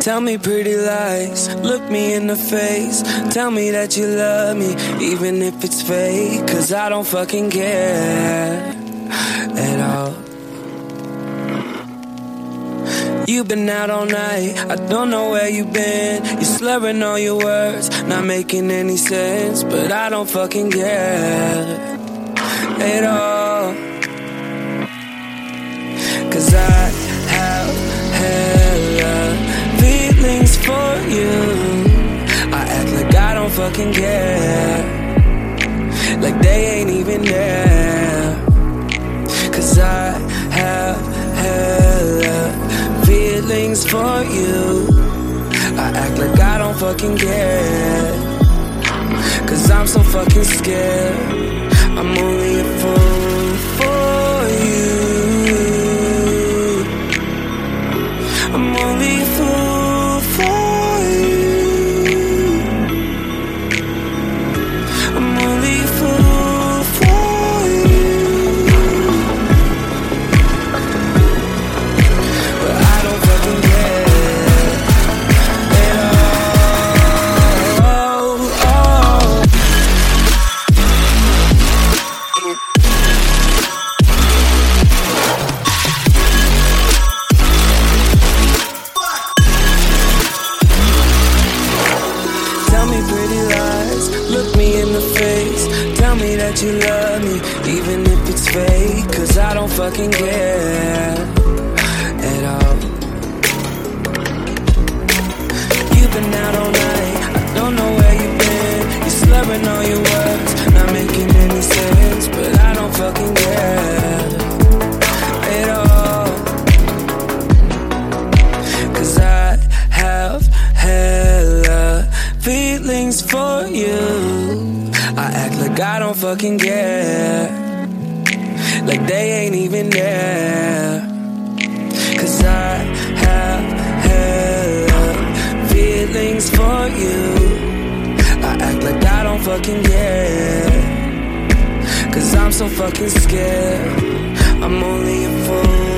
Tell me pretty lies, look me in the face. Tell me that you love me, even if it's fake. Cause I don't fucking care at all. You've been out all night, I don't know where you've been. You're slurring all your words, not making any sense. But I don't fucking care at all. Cause I have hella feelings for you. I act like I don't fucking care, like they ain't even there. Cause I have hella feelings for you. I act like I don't fucking care, cause I'm so fucking scared. I'm only a fool for you. I'm only a fool for you. I'm only a fool for you. But I don't fucking care at all. Tell me pretty lies, look me in the face. Tell me that you love me, even if it's fake. Cause I don't fucking care at all. You've been out all night, I don't know where you've been. You're slurring all your words, not making any sense. But I don't fucking care at all. Cause I have hella feelings for you. I act like I don't fucking care, like they ain't even there. Cause I have hella feelings for you. I act like I don't fucking care, cause I'm so fucking scared. I'm only a fool